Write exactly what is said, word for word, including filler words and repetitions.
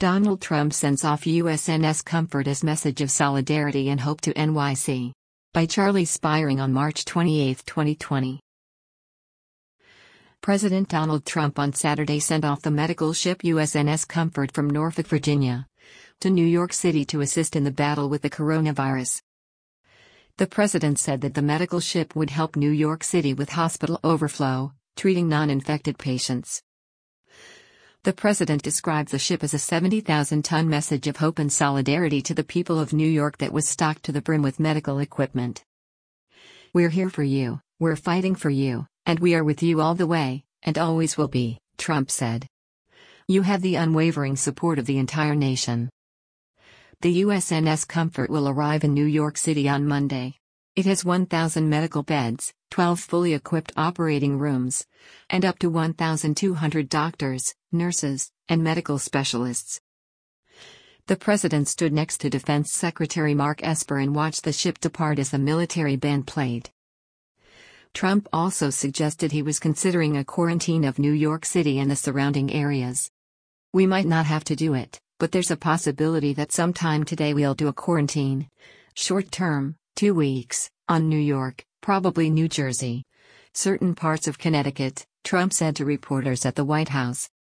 Donald Trump sends off U S N S Comfort as message of solidarity and hope to N Y C. By Charlie Spiring on March twenty-eighth, twenty twenty. President Donald Trump on Saturday sent off the medical ship U S N S Comfort from Norfolk, Virginia, to New York City to assist in the battle with the coronavirus. The president said that the medical ship would help New York City with hospital overflow, treating non-infected patients. The president described the ship as a seventy thousand ton message of hope and solidarity to the people of New York that was stocked to the brim with medical equipment. "We're here for you, we're fighting for you, and we are with you all the way, and always will be," Trump said. "You have the unwavering support of the entire nation." The U S N S Comfort will arrive in New York City on Monday. It has one thousand medical beds, twelve fully equipped operating rooms, and up to one thousand two hundred doctors, nurses, and medical specialists. The president stood next to Defense Secretary Mark Esper and watched the ship depart as the military band played. Trump also suggested he was considering a quarantine of New York City and the surrounding areas. "We might not have to do it, but there's a possibility that sometime today we'll do a quarantine. Short term, two weeks, on New York, probably New Jersey, certain parts of Connecticut," Trump said to reporters at the White House.